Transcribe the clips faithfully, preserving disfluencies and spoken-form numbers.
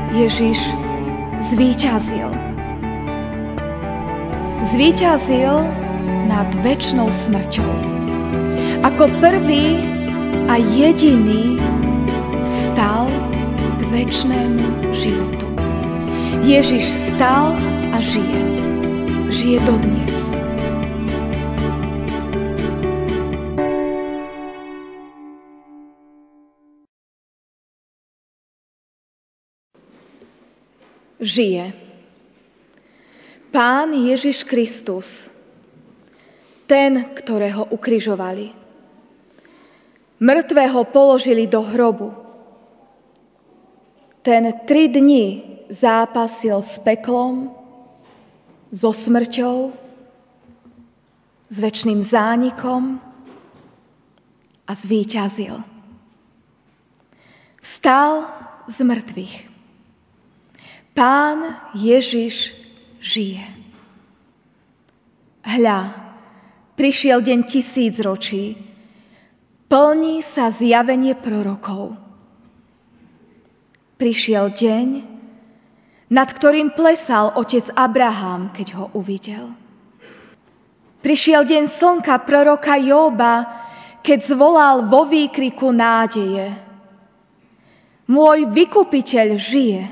Ježiš zvíťazil. Zvíťazil nad večnou smrťou. Ako prvý a jediný vstal k večnému životu. Ježiš vstal a žije. Žije dodnes. Žije. Pán Ježiš Kristus, ten, ktorého ukrižovali. Mŕtvého položili do hrobu. Ten tri dni zápasil s peklom, so smrťou, s večným zánikom a zvíťazil. Vstal z mŕtvych. Pán Ježiš žije. Hľa, prišiel deň tisícročí, plní sa zjavenie prorokov. Prišiel deň, nad ktorým plesal otec Abraham, keď ho uvidel. Prišiel deň slnka proroka Jóba, keď zvolal vo výkriku nádeje. Môj vykupiteľ žije.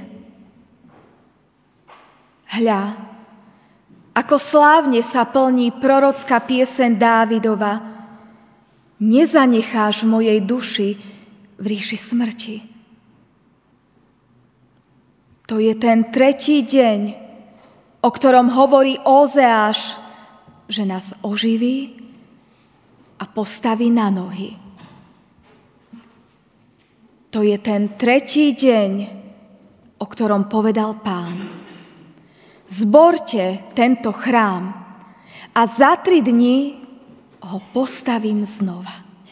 Hľa, ako slávne sa plní prorocká pieseň Dávidova. Nezanecháš mojej duši v ríši smrti. To je ten tretí deň, o ktorom hovorí Ózeáš, že nás oživí a postaví na nohy. To je ten tretí deň, o ktorom povedal Pán. Zborte tento chrám a za tri dni ho postavím znova.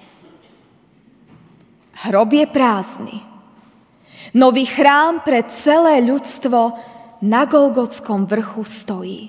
Hrob je prázdny. Nový chrám pre celé ľudstvo na Golgotskom vrchu stojí.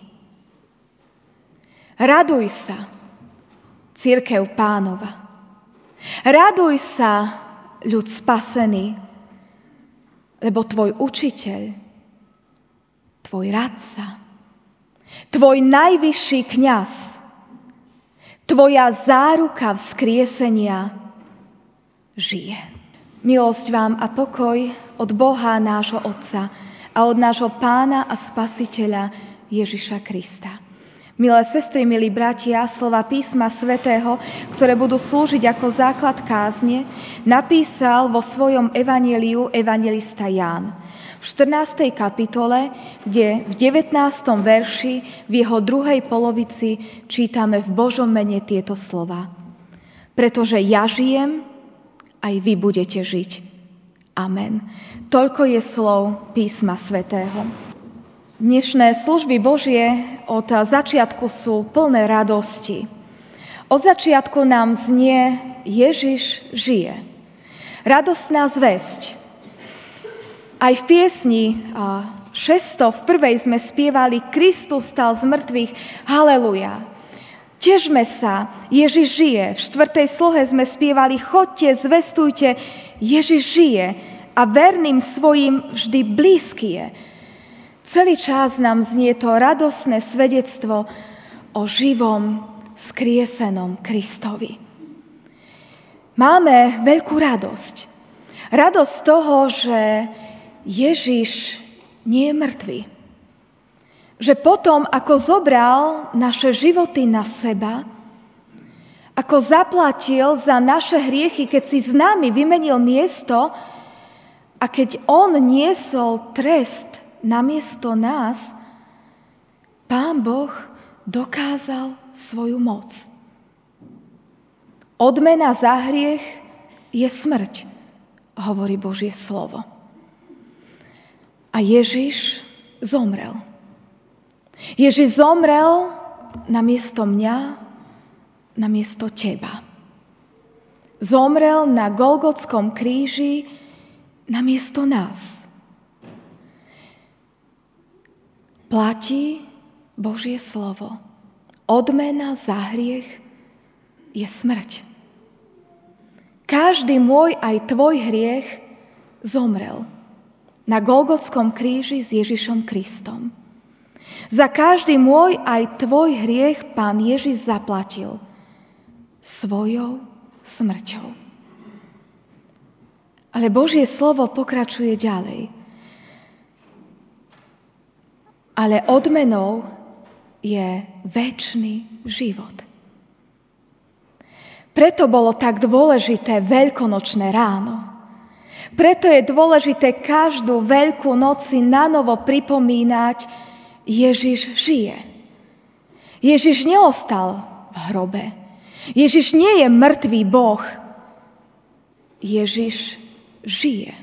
Raduj sa, cirkev Pánova. Raduj sa, ľud spasený, lebo tvoj učiteľ, tvoj radca, tvoj najvyšší kňaz, tvoja záruka vzkriesenia žije. Milosť vám a pokoj od Boha nášho Otca a od nášho Pána a Spasiteľa Ježiša Krista. Milé sestry, milí bratia, slova písma svätého, ktoré budú slúžiť ako základ kázne, napísal vo svojom evanjeliu evanjelista Ján. V štrnástej kapitole, kde v devätnástom verši v jeho druhej polovici čítame v Božom mene tieto slova. Pretože ja žijem, aj vy budete žiť. Amen. Toľko je slov písma svätého. Dnešné služby Božie od začiatku sú plné radosti. Od začiatku nám znie Ježiš žije. Radostná zvesť. Aj v piesni šesťsto v prvej sme spievali Kristus stal z mŕtvych, haleluja. Težme sa, Ježiš žije. V štvrtej slohe sme spievali chodte, zvestujte, Ježiš žije a verným svojim vždy blízky je. Celý čas nám znie to radostné svedectvo o živom, vzkriesenom Kristovi. Máme veľkú radosť. Radosť z toho, že Ježiš nie je mŕtvy. Že potom, ako zobral naše životy na seba, ako zaplatil za naše hriechy, keď si s nami vymenil miesto a keď on niesol trest namiesto nás, Pán Boh dokázal svoju moc. Odmena za hriech je smrť, hovorí Božie slovo. A Ježiš zomrel. Ježiš zomrel namiesto mňa, namiesto teba. Zomrel na Golgotskom kríži namiesto nás. Platí Božie slovo. Odmena za hriech je smrť. Každý môj aj tvoj hriech zomrel. na Golgotskom kríži s Ježišom Kristom. Za každý môj aj tvoj hriech Pán Ježiš zaplatil svojou smrťou. Ale Božie slovo pokračuje ďalej. Ale odmenou je večný život. Preto bolo tak dôležité veľkonočné ráno. Preto je dôležité každú veľkú noc si nanovo pripomínať, Ježiš žije. Ježiš neostal v hrobe. Ježiš nie je mŕtvý Boh. Ježiš žije.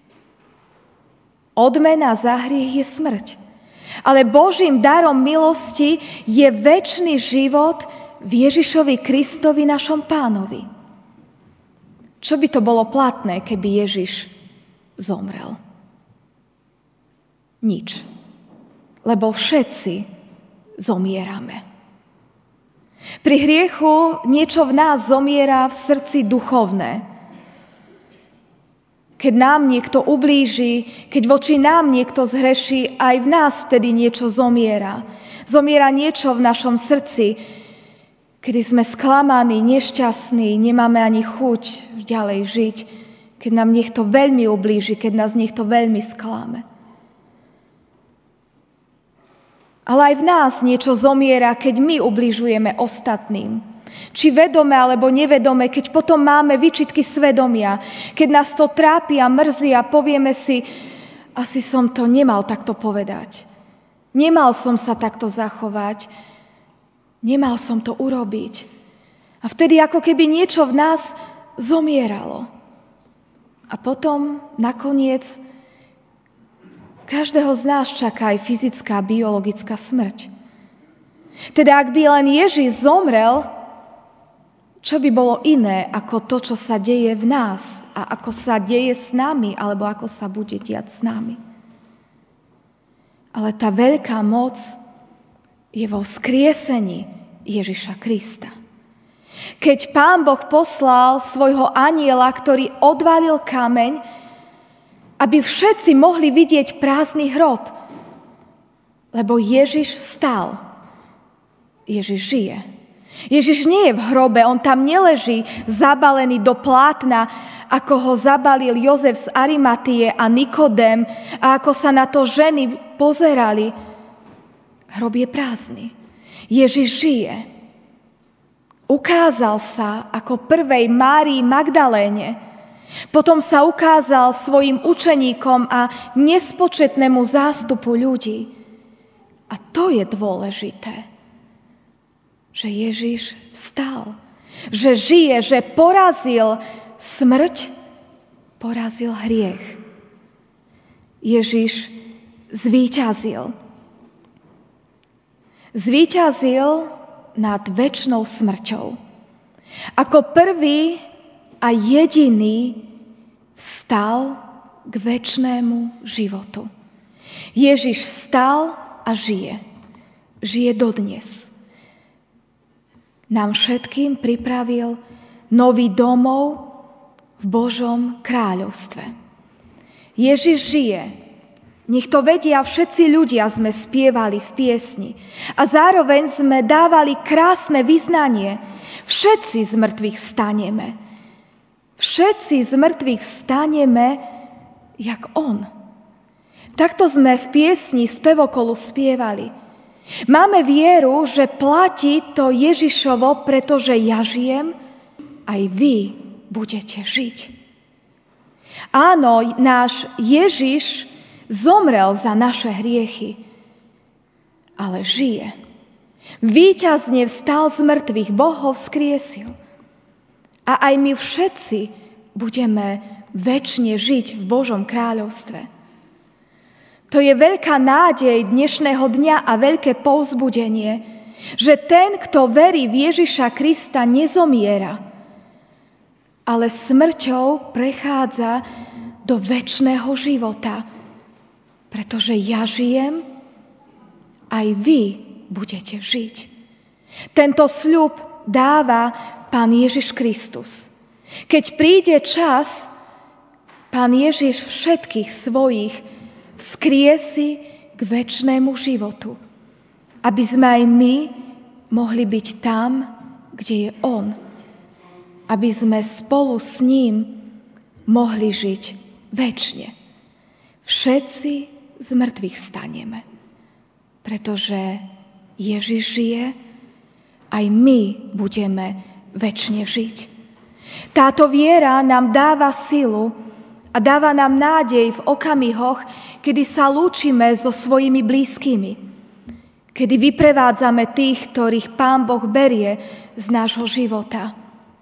Odmena za hriech je smrť. Ale Božím darom milosti je večný život v Ježišovi Kristovi, našom Pánovi. Čo by to bolo platné, keby Ježiš zomrel? Nič. Lebo všetci zomierame. Pri hriechu niečo v nás zomiera v srdci duchovné. Keď nám niekto ublíži, keď voči nám niekto zhreší, aj v nás tedy niečo zomiera. Zomiera niečo v našom srdci, kedy sme sklamaní, nešťastní, nemáme ani chuť ďalej žiť, keď nám niekto veľmi ublíži, keď nás niekto veľmi sklame. Ale aj v nás niečo zomiera, keď my ubližujeme ostatným. Či vedome alebo nevedome, keď potom máme výčitky svedomia, keď nás to trápi a mrzí a povieme si, asi som to nemal takto povedať. Nemal som sa takto zachovať. Nemal som to urobiť. A vtedy ako keby niečo v nás zomieralo. A potom nakoniec každého z nás čaká aj fyzická, biologická smrť. Teda ak by len Ježiš zomrel, čo by bolo iné ako to, čo sa deje v nás a ako sa deje s nami, alebo ako sa bude diať s nami. Ale tá veľká moc je vo vzkriesení Ježiša Krista. Keď Pán Boh poslal svojho anjela, ktorý odvalil kameň, aby všetci mohli vidieť prázdny hrob, lebo Ježiš vstal. Ježiš žije. Ježiš nie je v hrobe, on tam neleží zabalený do plátna, ako ho zabalil Jozef z Arimatie a Nikodém a ako sa na to ženy pozerali. Hrob je prázdny. Ježiš žije. Ukázal sa ako prvej Márii Magdaléne. Potom sa ukázal svojim učeníkom a nespočetnému zástupu ľudí. A to je dôležité. Že Ježiš vstal. Že žije, že porazil smrť, porazil hriech. Ježiš zvíťazil. Zvíťazil nad večnou smrťou. Ako prvý a jediný vstal k večnému životu. Ježiš vstal a žije. Žije dodnes. Nám všetkým pripravil nový domov v Božom kráľovstve. Ježiš žije. Nech to vedia všetci ľudia, sme spievali v piesni. A zároveň sme dávali krásne vyznanie. Všetci z mŕtvych staneme. Všetci z mŕtvych staneme, jak on. Takto sme v piesni spevokolu spievali. Máme vieru, že platí to Ježišovo, pretože ja žijem, aj vy budete žiť. Áno, náš Ježiš zomrel za naše hriechy, ale žije. Víťazne vstal z mŕtvych, Boh ho vzkriesil. A aj my všetci budeme večne žiť v Božom kráľovstve. To je veľká nádej dnešného dňa a veľké povzbudenie, že ten, kto verí v Ježiša Krista, nezomiera, ale smrťou prechádza do večného života. Pretože ja žijem, aj vy budete žiť. Tento sľub dáva Pán Ježiš Kristus. Keď príde čas, Pán Ježiš všetkých svojich vzkriesi k večnému životu, aby sme aj my mohli byť tam, kde je on. Aby sme spolu s ním mohli žiť večne. Všetci z mŕtvych staneme, pretože Ježiš žije, aj my budeme večne žiť. Táto viera nám dáva silu a dáva nám nádej v okamihoch, kedy sa lúčime so svojimi blízkymi, kedy vyprevádzame tých, ktorých Pán Boh berie z nášho života.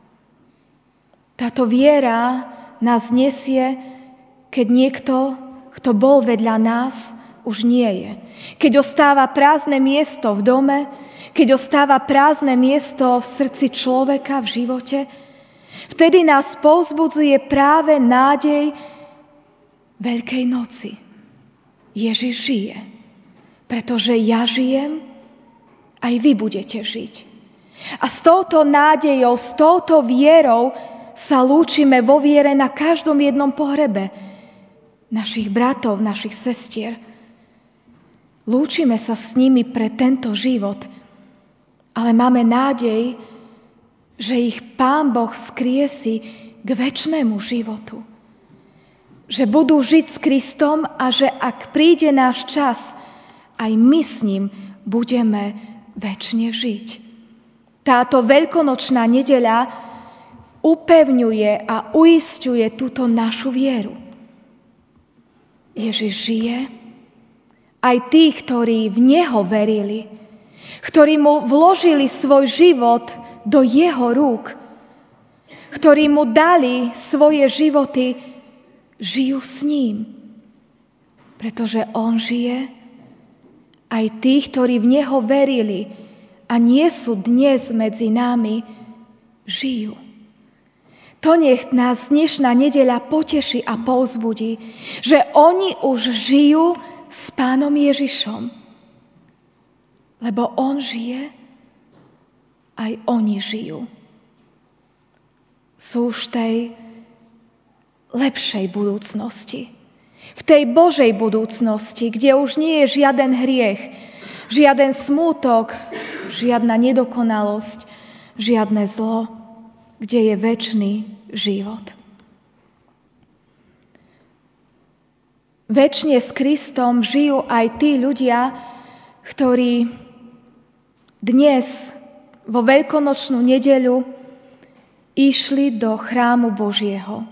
Táto viera nás nesie, keď niekto, kto bol vedľa nás, už nie je. Keď ostáva prázdne miesto v dome, keď ostáva prázdne miesto v srdci človeka, v živote, vtedy nás povzbudzuje práve nádej Veľkej noci. Ježiš žije, pretože ja žijem, aj vy budete žiť. A s touto nádejou, s touto vierou sa lúčime vo viere na každom jednom pohrebe našich bratov, našich sestier. Lúčime sa s nimi pre tento život, ale máme nádej, že ich Pán Boh vzkriesi k večnému životu. Že budú žiť s Kristom a že ak príde náš čas, aj my s ním budeme večne žiť. Táto veľkonočná nedeľa upevňuje a uisťuje túto našu vieru. Ježiš žije, aj tí, ktorí v Neho verili, ktorí mu vložili svoj život do jeho rúk, ktorí mu dali svoje životy, žijú s ním. Pretože on žije, aj tí, ktorí v Neho verili a nie sú dnes medzi nami, žijú. To nech nás dnešná nedeľa poteší a povzbudí, že oni už žijú s Pánom Ježišom. Lebo on žije, aj oni žijú. Sú už v tej lepšej budúcnosti. V tej Božej budúcnosti, kde už nie je žiaden hriech, žiaden smútok, žiadna nedokonalosť, žiadne zlo, kde je večný život. Večne s Kristom žijú aj tí ľudia, ktorí dnes vo veľkonočnú nedeľu išli do chrámu Božieho.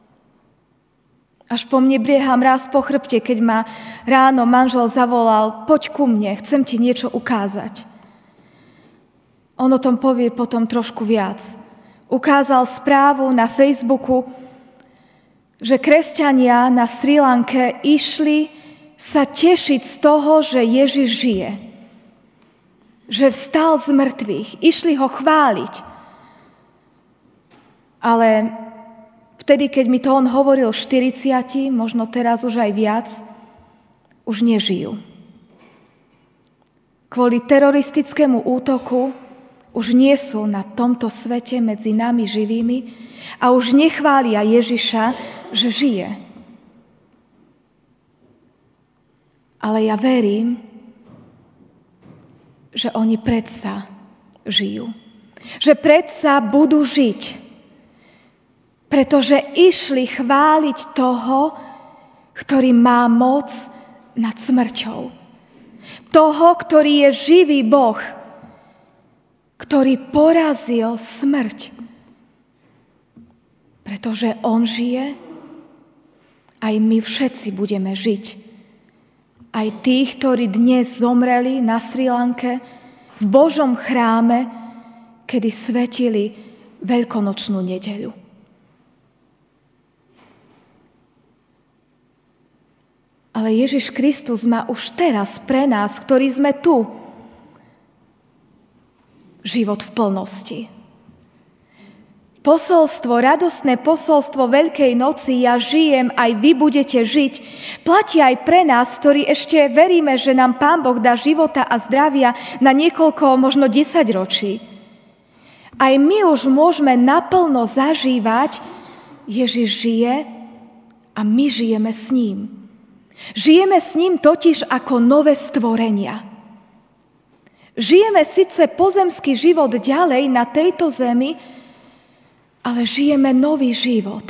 Až po mne brieha mráz po chrbte, keď ma ráno manžel zavolal: poď ku mne, chcem ti niečo ukázať. On o tom povie potom trošku viac. Ukázal správu na Facebooku, že kresťania na Srí Lanke išli sa tešiť z toho, že Ježiš žije. Že vstal z mŕtvych. Išli ho chváliť. Ale vtedy, keď mi to on hovoril štyridsať, možno teraz už aj viac, už nežijú. Kvôli teroristickému útoku už nie sú na tomto svete medzi nami živými a už nechvália Ježiša, že žije. Ale ja verím, že oni predsa žijú. Že predsa budú žiť. Pretože išli chváliť toho, ktorý má moc nad smrťou. Toho, ktorý je živý Boh, ktorý porazil smrť. Pretože on žije, aj my všetci budeme žiť. Aj tí, ktorí dnes zomreli na Srí Lanke v Božom chráme, kedy svetili veľkonočnú nedeľu. Ale Ježiš Kristus má už teraz pre nás, ktorí sme tu, život v plnosti. Posolstvo, radostné posolstvo Veľkej noci, ja žijem, aj vy budete žiť, platí aj pre nás, ktorí ešte veríme, že nám Pán Boh dá života a zdravia na niekoľko, možno desaťročí. Aj my už môžeme naplno zažívať, Ježiš žije a my žijeme s ním. Žijeme s ním totiž ako nové stvorenia. Žijeme síce pozemský život ďalej na tejto zemi, ale žijeme nový život.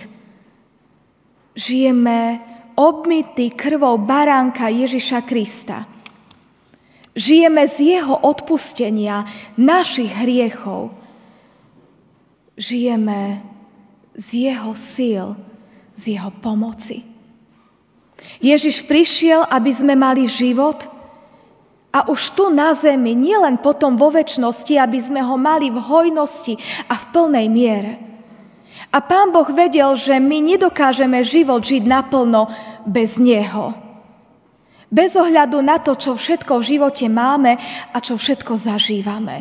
Žijeme obmytý krvou baránka Ježiša Krista. Žijeme z jeho odpustenia našich hriechov. Žijeme z jeho síl, z jeho pomoci. Ježiš prišiel, aby sme mali život a už tu na zemi, nielen potom vo večnosti, aby sme ho mali v hojnosti a v plnej miere. A Pán Boh vedel, že my nedokážeme život žiť naplno bez neho. Bez ohľadu na to, čo všetko v živote máme a čo všetko zažívame.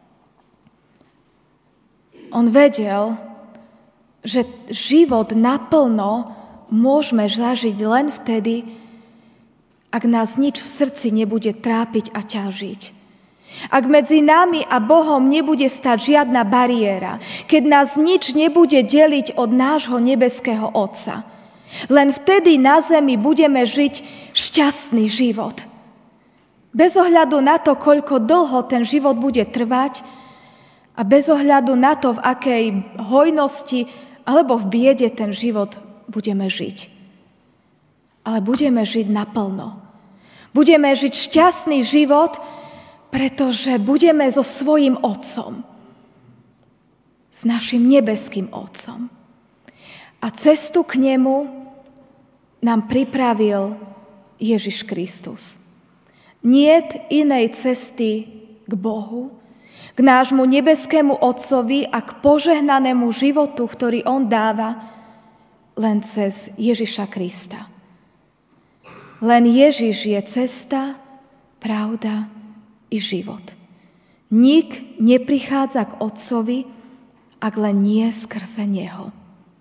On vedel, že život naplno môžeme zažiť len vtedy, ak nás nič v srdci nebude trápiť a ťažiť. Ak medzi nami a Bohom nebude stať žiadna bariéra, keď nás nič nebude deliť od nášho nebeského Otca. Len vtedy na zemi budeme žiť šťastný život. Bez ohľadu na to, koľko dlho ten život bude trvať a bez ohľadu na to, v akej hojnosti alebo v biede ten život budeme žiť. Ale budeme žiť naplno. Budeme žiť šťastný život, pretože budeme so svojím Otcom. S našim nebeským Otcom. A cestu k nemu nám pripravil Ježiš Kristus. Niet inej cesty k Bohu, k nášmu nebeskému Otcovi a k požehnanému životu, ktorý on dáva, len cez Ježiša Krista. Len Ježiš je cesta, pravda i život. Nik neprichádza k Otcovi, ak len nie skrze neho.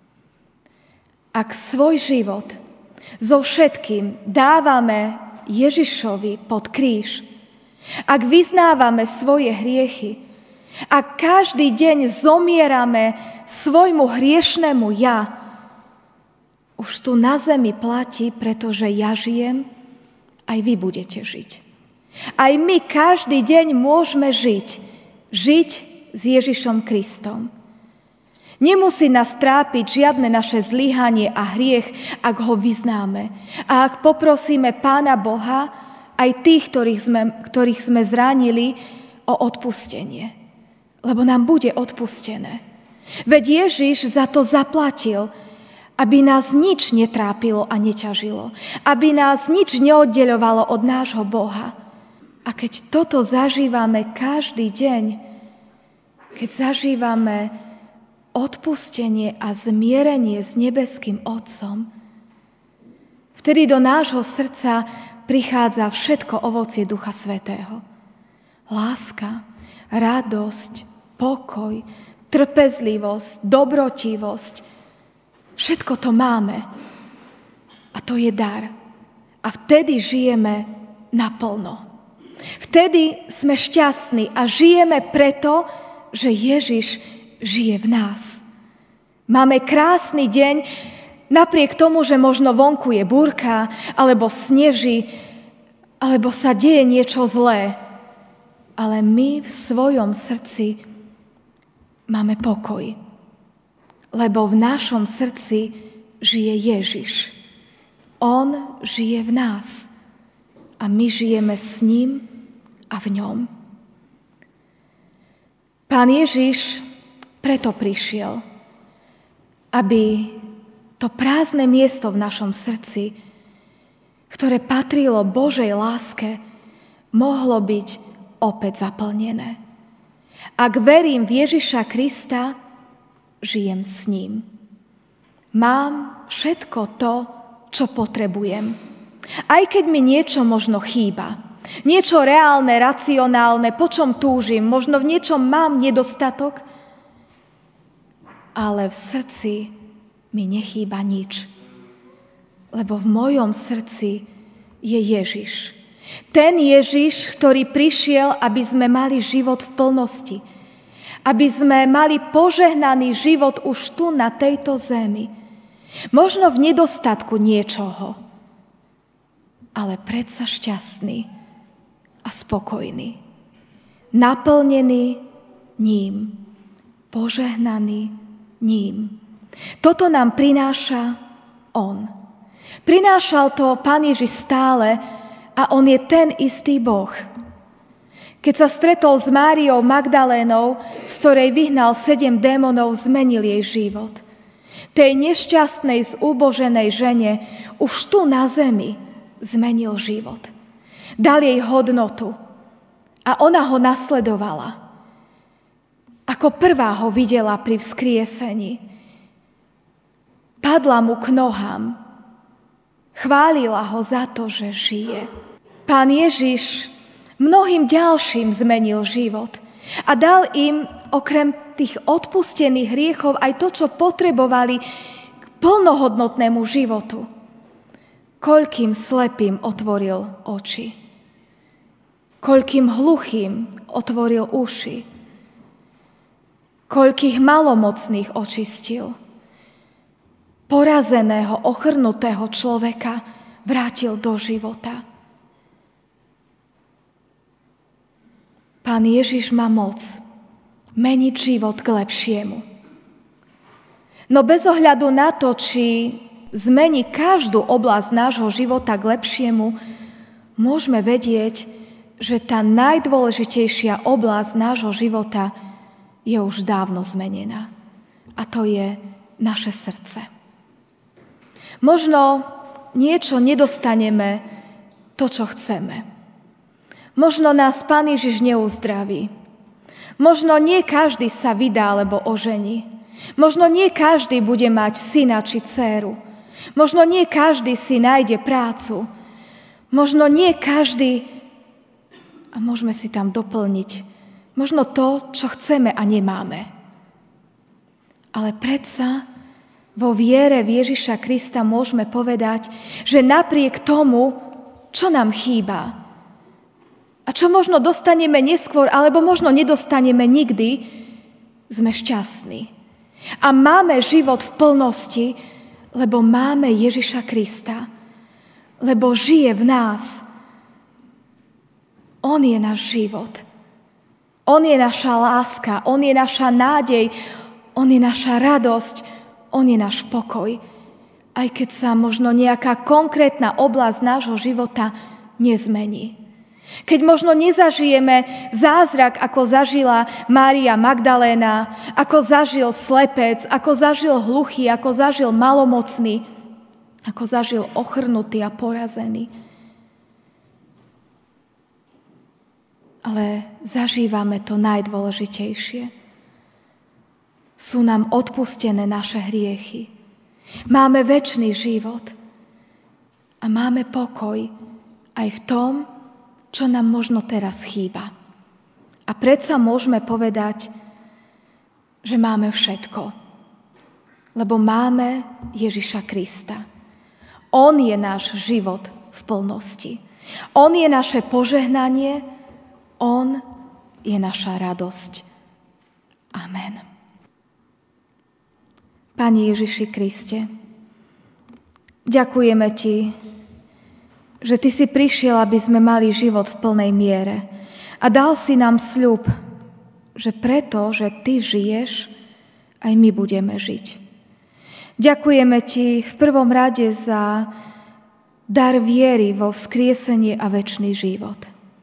Ak svoj život so všetkým dávame Ježišovi pod kríž, ak vyznávame svoje hriechy, ak každý deň zomierame svojmu hriešnemu ja, už tu na zemi platí, pretože ja žijem, aj vy budete žiť. Aj my každý deň môžeme žiť. Žiť s Ježišom Kristom. Nemusí nás trápiť žiadne naše zlyhanie a hriech, ak ho vyznáme. A ak poprosíme Pána Boha, aj tých, ktorých sme, ktorých sme zranili, o odpustenie. Lebo nám bude odpustené. Veď Ježiš za to zaplatil, aby nás nič netrápilo a neťažilo. Aby nás nič neoddeľovalo od nášho Boha. A keď toto zažívame každý deň, keď zažívame odpustenie a zmierenie s nebeským Otcom, vtedy do nášho srdca prichádza všetko ovocie Ducha Svätého. Láska, radosť, pokoj, trpezlivosť, dobrotivosť. Všetko to máme. A to je dar. A vtedy žijeme naplno. Vtedy sme šťastní a žijeme preto, že Ježiš žije v nás. Máme krásny deň, napriek tomu, že možno vonku je búrka, alebo sneží, alebo sa deje niečo zlé. Ale my v svojom srdci máme pokoj. Lebo v našom srdci žije Ježiš. On žije v nás. A my žijeme s ním a v ňom. Pán Ježiš preto prišiel, aby to prázdne miesto v našom srdci, ktoré patrilo Božej láske, mohlo byť opäť zaplnené. Ak verím v Ježiša Krista, žijem s ním. Mám všetko to, čo potrebujem. Aj keď mi niečo možno chýba, niečo reálne, racionálne, po čom túžim, možno v niečom mám nedostatok, ale v srdci mi nechýba nič. Lebo v mojom srdci je Ježiš. Ten Ježiš, ktorý prišiel, aby sme mali život v plnosti. Aby sme mali požehnaný život už tu na tejto zemi. Možno v nedostatku niečoho. ale predsa šťastný a spokojný. Naplnený ním, požehnaný ním. Toto nám prináša on. Prinášal to Pán Ježiš stále a on je ten istý Boh. Keď sa stretol s Máriou Magdalénou, z ktorej vyhnal sedem démonov, zmenil jej život. Tej nešťastnej, zúboženej žene už tu na zemi zmenil život. Dal jej hodnotu a ona ho nasledovala. Ako prvá ho videla pri vzkriesení. Padla mu k nohám. Chválila ho za to, že žije. Pán Ježiš mnohým ďalším zmenil život a dal im okrem tých odpustených hriechov aj to, čo potrebovali k plnohodnotnému životu. Koľkým slepým otvoril oči. Koľkým hluchým otvoril uši. Koľkých malomocných očistil. Porazeného, ochrnutého človeka vrátil do života. Pán Ježiš má moc meniť život k lepšiemu. No bez ohľadu na to, či zmení každú oblasť nášho života k lepšiemu, môžeme vedieť, že tá najdôležitejšia oblasť nášho života je už dávno zmenená. A to je naše srdce. Možno niečo nedostaneme to, čo chceme. Možno nás Pán Ježiš neuzdraví. Možno nie každý sa vydá alebo ožení. Možno nie každý bude mať syna či dcéru. Možno nie každý si nájde prácu. Možno nie každý, a môžeme si tam doplniť, možno to, čo chceme a nemáme. Ale predsa vo viere v Ježiša Krista môžeme povedať, že napriek tomu, čo nám chýba, a čo možno dostaneme neskôr, alebo možno nedostaneme nikdy, sme šťastní. A máme život v plnosti, lebo máme Ježiša Krista. Lebo žije v nás. On je náš život. On je naša láska, on je naša nádej, on je naša radosť, on je náš pokoj. Aj keď sa možno nejaká konkrétna oblasť nášho života nezmení. Keď možno nezažijeme zázrak, ako zažila Mária Magdaléna, ako zažil slepec, ako zažil hluchý, ako zažil malomocný, ako zažil ochrnutý a porazený. Ale zažívame to najdôležitejšie. Sú nám odpustené naše hriechy. Máme večný život a máme pokoj aj v tom, čo nám možno teraz chýba. A predsa môžeme povedať, že máme všetko. Lebo máme Ježiša Krista. On je náš život v plnosti. On je naše požehnanie, on je naša radosť. Amen. Pane Ježiši Kriste, ďakujeme Ti, že Ty si prišiel, aby sme mali život v plnej miere. A dal si nám sľub, že preto, že Ty žiješ, aj my budeme žiť. Ďakujeme Ti v prvom rade za dar viery vo vzkriesenie a večný život.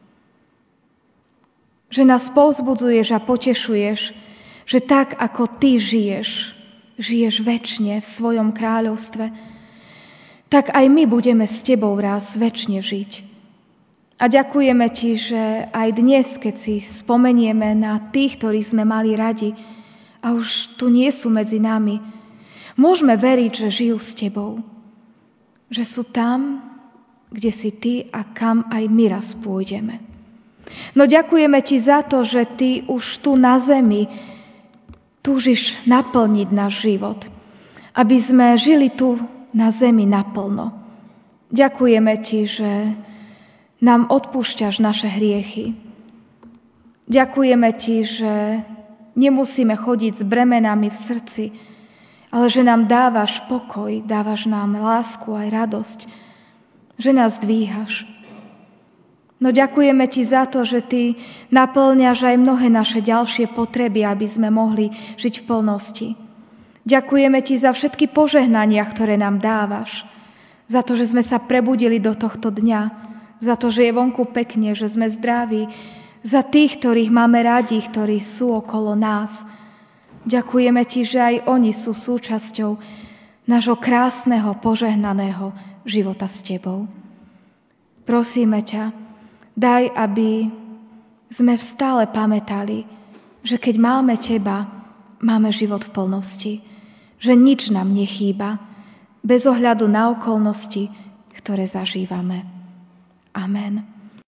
Že nás povzbudzuješ a potešuješ, že tak, ako Ty žiješ, žiješ večne v svojom kráľovstve, tak aj my budeme s Tebou raz večne žiť. A ďakujeme Ti, že aj dnes, keď si spomenieme na tých, ktorých sme mali radi a už tu nie sú medzi nami, môžeme veriť, že žijú s Tebou. Že sú tam, kde si Ty a kam aj my raz pôjdeme. No ďakujeme Ti za to, že Ty už tu na zemi túžiš naplniť náš život, aby sme žili tu na zemi naplno. Ďakujeme Ti, že nám odpúšťaš naše hriechy. Ďakujeme Ti, že nemusíme chodiť s bremenami v srdci, ale že nám dávaš pokoj, dávaš nám lásku aj radosť. že nás dvíhaš. No ďakujeme Ti za to, že Ty naplňaš aj mnohé naše ďalšie potreby, aby sme mohli žiť v plnosti. Ďakujeme Ti za všetky požehnania, ktoré nám dávaš. Za to, že sme sa prebudili do tohto dňa. Za to, že je vonku pekne, že sme zdraví. Za tých, ktorých máme radi, ktorí sú okolo nás. Ďakujeme Ti, že aj oni sú súčasťou nášho krásneho, požehnaného života s Tebou. Prosíme ťa, daj, aby sme stále pamätali, že keď máme Teba, máme život v plnosti, že nič nám nechýba, bez ohľadu na okolnosti, ktoré zažívame. Amen.